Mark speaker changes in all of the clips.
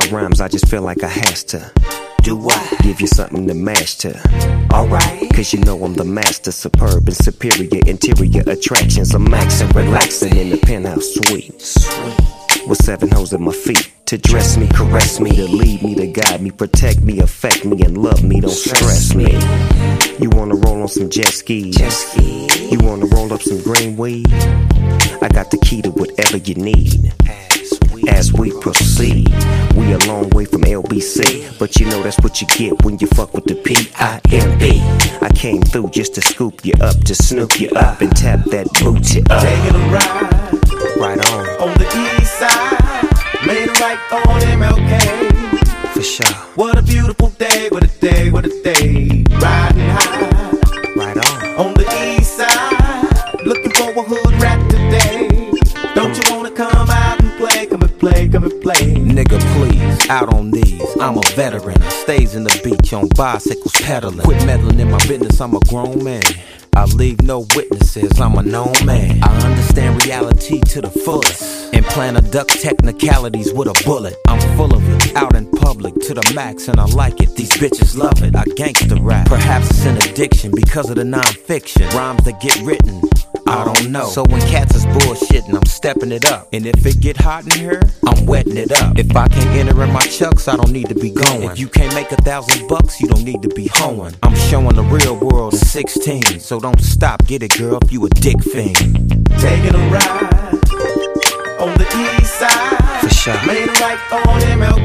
Speaker 1: rhymes, I just feel like I has to. Do what? Give you something to mash to. Alright, cause you know I'm the master. Superb and superior interior attractions. I'm maxing, relaxing in the penthouse suite. With 7 hoes at my feet. To dress me, caress me, to lead me, to guide me, protect me, affect me, and love me, don't stress me. You wanna roll on some jet skis? You wanna roll up some green weed? I got the key to whatever you need. As we proceed, we a long way from LBC, but you know that's what you get when you fuck with the P-I-M-B. I came through just to scoop you up, to snoop you up and tap that booty up.
Speaker 2: Taking a ride,
Speaker 1: right
Speaker 2: on the east side, made a right on MLK.
Speaker 1: For sure.
Speaker 2: What a beautiful day, what a day, what a day. Riding high,
Speaker 1: right
Speaker 2: on the east side, looking for a hood rat today. Don't you wanna come out and play, come and play, come and play?
Speaker 3: Nigga, please, out on these. I'm a veteran. I stays in the beach on bicycles pedaling. Quit meddling in my business, I'm a grown man. I leave no witnesses, I'm a known man. I understand reality to the fullest and plan to duck technicalities with a bullet. I'm full of it, out in public to the max, and I like it. These bitches love it. I gangsta rap. Perhaps it's an addiction because of the non-fiction rhymes that get written. I don't know. So when cats is bullshitting, I'm stepping it up. And if it get hot in here, I'm wetting it up. If I can't enter in my chucks, I don't need to be going. If you can't make $1,000, you don't need to be hoeing. I'm showing the real world in 16. So don't stop, get it, girl, if you a dick fiend.
Speaker 2: Taking a ride on the east side,
Speaker 1: for sure.
Speaker 2: Made a right on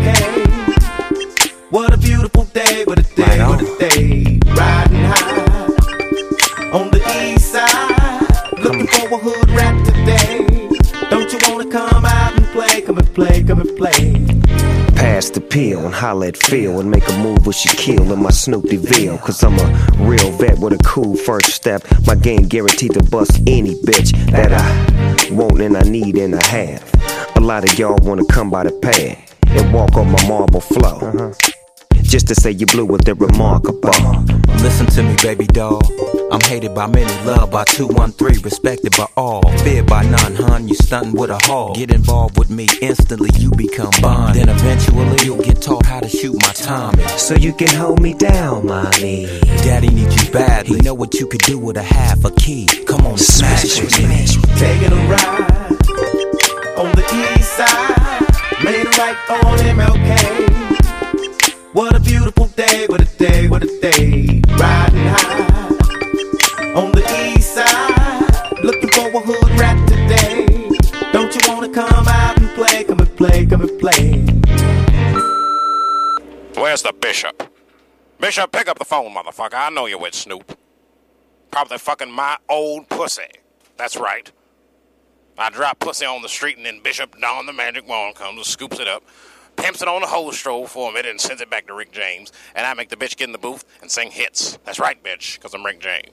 Speaker 2: MLK. What a beautiful day, what a day, what a day. Riding high on the east side, looking for a hood rat today. Don't you wanna come out and play, come and play, come and play?
Speaker 1: Pass the pill and holla at Phil and make a move with Shaquille in my Snoop DeVille. Cause I'm a real vet with a cool first step. My game guaranteed to bust any bitch that I want and I need and I have. A lot of y'all wanna come by the pad and walk on my marble floor. Just to say you blew with the remarkable.
Speaker 3: Listen to me, baby doll. I'm hated by many, loved by 213, respected by all, feared by none, hun. You stunting with a hog. Get involved with me instantly, you become bond. Then eventually you'll get taught how to shoot my timing,
Speaker 1: so you can hold me down, mommy.
Speaker 3: Daddy needs you badly. He know what you could do with a half a key. Come on, smash with me.
Speaker 2: Taking a ride on the east side, made a right on MLK. What a beautiful day, what a day, what a day. Riding high on the east side, looking for a hood rat today. Don't you wanna come out and play, come and play, come and play?
Speaker 4: Where's the bishop? Bishop, pick up the phone, motherfucker. I know you're with Snoop. Probably fucking my old pussy. That's right. I drop pussy on the street and then Bishop Don the Magic Wand comes and scoops it up, pimps it on the hose stroll for a minute and sends it back to Rick James, and I make the bitch get in the booth and sing hits. That's right, bitch, because I'm Rick James.